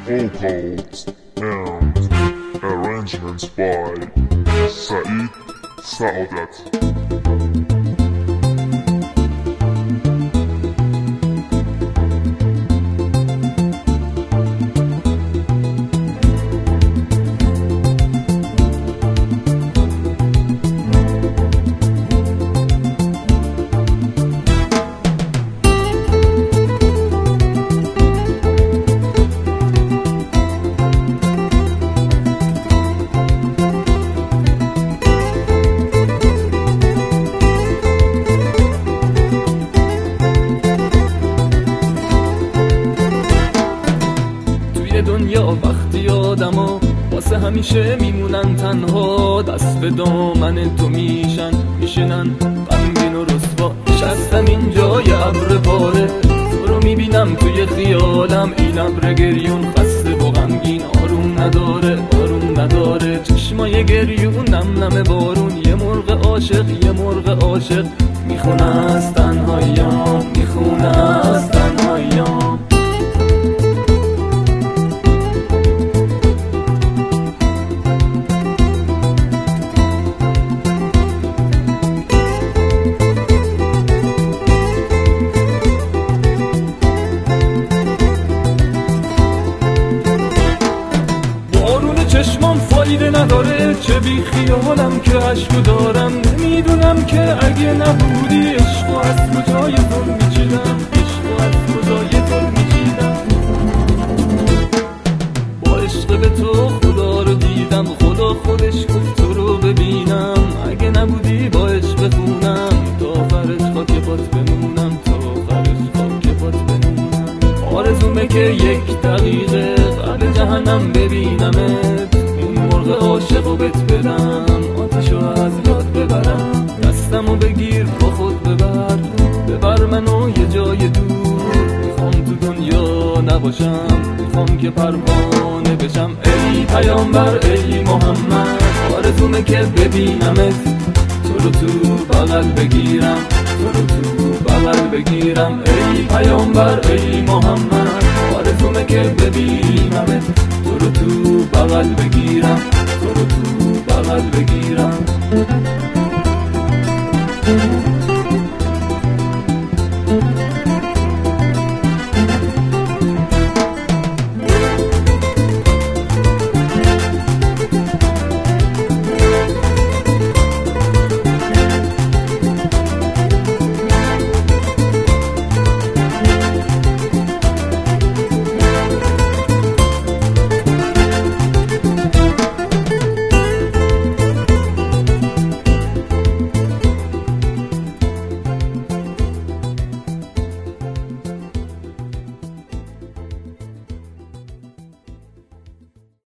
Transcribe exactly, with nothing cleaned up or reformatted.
vocals and arrangements by Saeed Saadat. دنیا وقتی آدما واسه همیشه میمونن تنها، دست به دامن تو میشن میشنن غمگین و رسوا. نشستم اینجا یه ابر پاره، تو رو میبینم توی خیالم، این ابر گریون خسته و غمگین، آروم نداره آروم نداره. چشمای گریون نم نم بارون، یه مرغ عاشق یه مرغ عاشق میخونه از تنهاییام، میخونه از تنهاییام. چشمام فایده نداره، چه بی خیالم که عشقو دارم. نمیدونم که اگه نبودی عشقو از کجای تو میچیدم، عشقو از کجای تو میچیدم. با عشق به تو خدا رو دیدم، خدا خودش گفت تو رو ببینم. اگه نبودی با عشق بخونم، تا آخرش خاک پات بمونم، تا آخرش خاک پات بمونم. آرزومه که یک دقیقه قبل جهنم ببینمت، این مرغ عاشقو بهت بدم، آتشو از یاد ببرم. دستمو بگیر با خود ببر، ببر منو یه جای دور. میخوام تو دنیا نباشم، میخوام که پروانه بشم. ای پیامبر ای محمد، آرزومه که ببینمت، تو رو تو بغل بگیرم، تو رو تو بغل بگیرم. ای پیامبر ای محمد، آرزومه که ببینمت، تو رو تو بغل بگیرم، تو رو تو بغل بگیرم.